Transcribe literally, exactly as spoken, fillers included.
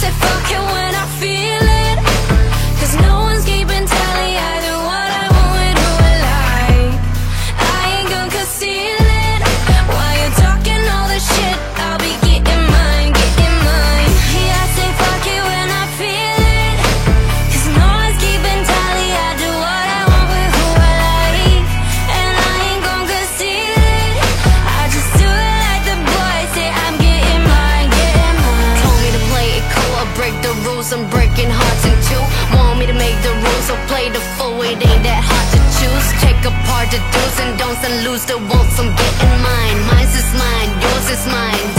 say fuck it when I feel it, 'cause no one's keeping tally. I do what I want with who I like. I ain't gonna conceal it. While you're talking all this shit, I'll be getting mine, getting mine. Yeah, I say fuck it when I feel it, 'cause no one's keeping tally. I do what I want with who I like, and I ain't gonna conceal it. I just do it like the boys say. I'm getting mine, getting mine. Told me to play it cool, I'll break the rules. I'm breaking hearts in two. Want me to make the rules, so play the fool. It ain't that hard to choose. Take apart the do's and don'ts and lose the wants. I'm getting mine. Mine's is mine, yours is mine.